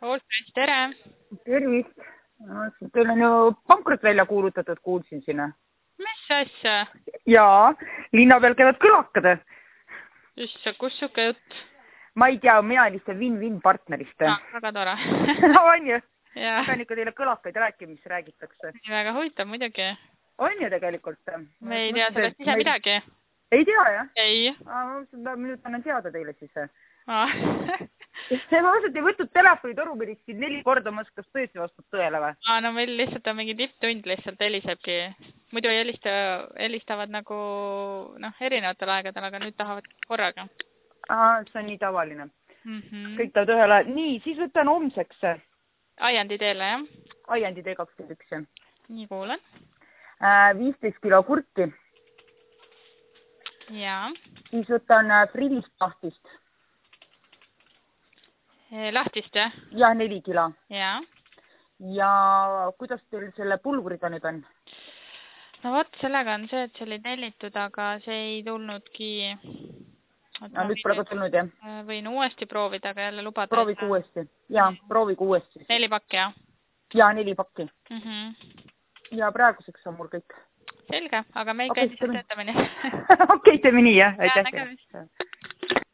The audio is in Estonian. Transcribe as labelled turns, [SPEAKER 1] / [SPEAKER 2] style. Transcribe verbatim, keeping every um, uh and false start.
[SPEAKER 1] Oltris, tere!
[SPEAKER 2] Tervist! Teil on ju pankrot välja kuulutatud, kuulsin sinna.
[SPEAKER 1] Mis asja?
[SPEAKER 2] Jaa, linna peal käivad kõlakad.
[SPEAKER 1] Issa, kus suke jutt?
[SPEAKER 2] Ma ei tea, mina lihtsalt win-win partnerist.
[SPEAKER 1] Ah, väga tore.
[SPEAKER 2] On ju?
[SPEAKER 1] Ja.
[SPEAKER 2] Ma pean ikka teile kõlakaid rääkima, mis räägitakse.
[SPEAKER 1] Väga huvitav muidugi.
[SPEAKER 2] On ju tegelikult?
[SPEAKER 1] Me ei tea sellest ise midagi.
[SPEAKER 2] Ei tea, jah?
[SPEAKER 1] Ei.
[SPEAKER 2] Ma nüüd annan teada teile siis.
[SPEAKER 1] Ah.
[SPEAKER 2] Ma vastat ei võtnud telefoni torumerit siin neli korda, ma kas tõesti vastab tõele või?
[SPEAKER 1] Ah, no meil lihtsalt on mingi tipptund lihtsalt helisebki. Muidu helista, helistavad nagu noh, erinevatel aegadel, aga nüüd tahavad korraga.
[SPEAKER 2] Ah, see on nii tavaline.
[SPEAKER 1] Mm -hmm.
[SPEAKER 2] Kõik tahavad ühele. Nii, siis võtan homseks.
[SPEAKER 1] Aiandi teele, jah?
[SPEAKER 2] Aiandi tee kakskümmend üks.
[SPEAKER 1] Nii kuulen.
[SPEAKER 2] viisteist kilo kurki.
[SPEAKER 1] Jaa.
[SPEAKER 2] Siis võtan Fridist lahtist.
[SPEAKER 1] Lahtist, jah?
[SPEAKER 2] Jah, neli kilo.
[SPEAKER 1] Jaa.
[SPEAKER 2] Ja kuidas teil selle pulvuriga nüüd on?
[SPEAKER 1] No vot, sellega on see, et see oli tellitud, aga see ei tulnudki...
[SPEAKER 2] No, nüüd pole ka tulnud, jah?
[SPEAKER 1] Võin uuesti proovida, aga jälle lubada.
[SPEAKER 2] Proovige uuesti. Jaa, proovige uuesti.
[SPEAKER 1] Neli pakki, jah?
[SPEAKER 2] Jaa, neli pakki.
[SPEAKER 1] Mm -hmm.
[SPEAKER 2] Ja praeguseks on mul kõik.
[SPEAKER 1] Selge, aga me ei käi siis töötamine.
[SPEAKER 2] Okei, teeme nii, jah.
[SPEAKER 1] Ja, nägemist.